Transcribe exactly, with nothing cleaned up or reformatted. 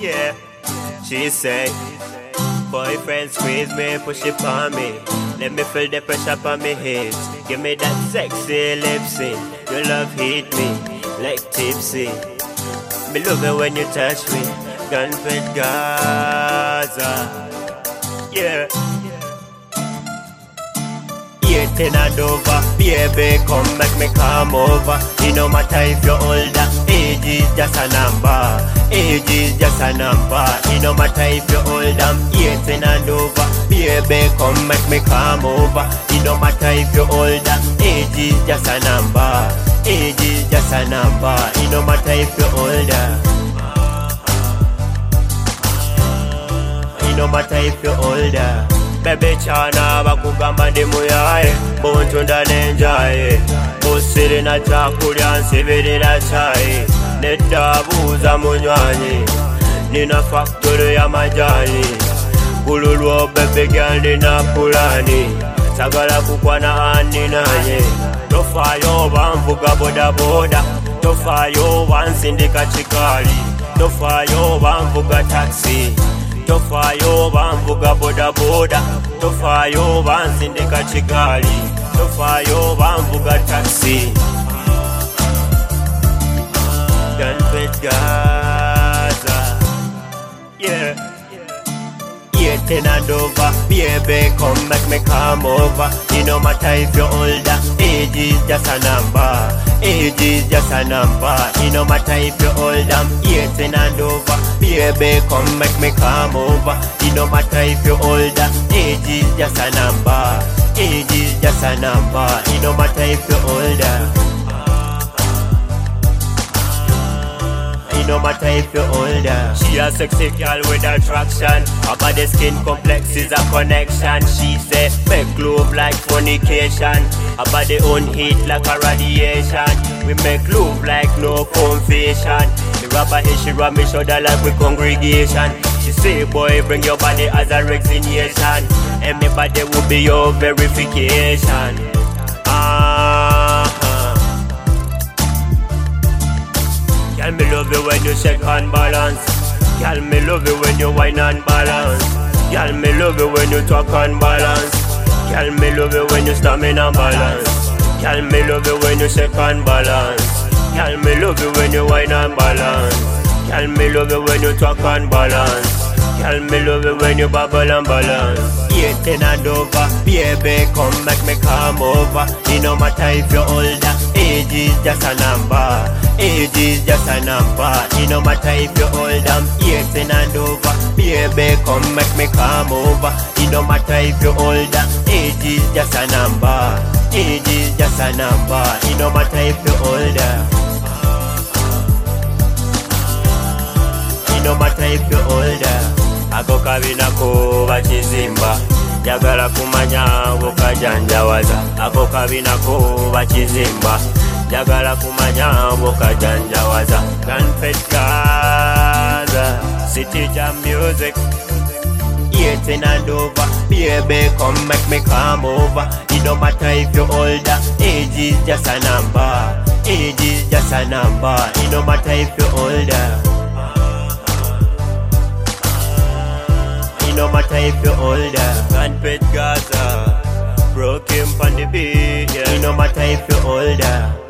Yeah, she say, boyfriend squeeze me, push it on me. Let me feel the pressure on me hips. Give me that sexy lips in. Your love hit me like tipsy. Me love it when you touch me. Gunpit Gaza. Yeah. Eighteen and over, baby, come make me come over. It no matter if you're older, age is just a number. Age is just a number. It no matter if you're older, eighteen and over, baby, come make me come over. It no matter if you're older, age is just a number. Age is just a number. It no matter if you're older. It no matter if you're older. Baby chana bakugamba ndi muyaye Buntu ndanenjaye Busiri na chakulya nsibirira chai Netabuza munywanyi Nina factory ya majani Kululwo baby girl nina pulani Sagala kukwana ani nanye Tofayo banvuga boda boda Tofayo bansindika chikali Tofayo banvuga taxi Tofayo banvuga boda boda Tofayo bansindika chigali Tofayo banvuga taxi Gunpit Gaza. Yeah. Eighteen and over, baby, come make me come over. It no matter if you're older, age is just a number. Age is just a number. It no matter if you're older, eighteen and over, baby, come make me come over. It no matter if you're older, age is just a number. Age is just a number. It no matter if you're older. It no matter if you're older. She a sexy girl with attraction. Her body skin complex is a connection. She say make love like fornication. Her body on heat like a radiation. We make love like no confession. Me rub her head, she rub me shoulder like we congregation. She say boy bring your body as a resignation. And me body will be your verification. Ah. Girl, me love you when you shake and balance. Girl, me love you when you whine and balance. Girl, me love you when you talk and balance. Girl, me love you when you stamina balance. Girl, me love you when you shake and balance. Girl, me love you when you whine and balance. Girl, me love you when you talk and balance. Girl, me love you when you babble and balance. Eighteen and over, baby, come make me come over. It no matter if you're older, age is just a number. Age is just a number. It no matter if you're older, eighteen and over, baby, come make me come over. It no matter if you're older, age is just a number. Age is just a number. It no matter if you're older. It no matter if you're older. Ako kabinako bakizimba Jagala kumanya bokajanjawaza. Ako kabinako bakizimba Jagala kumanya bokajanjawaza. Gunpit Gaza, City Jam Music. Eighteen and over, baby, come make me come over. It no matter if you're older, age is just a number. Age is just a number. It no matter if you're older. No matter if you're older. Gunpit Gaza, broke him on the beat. Yeah. No matter if you're older.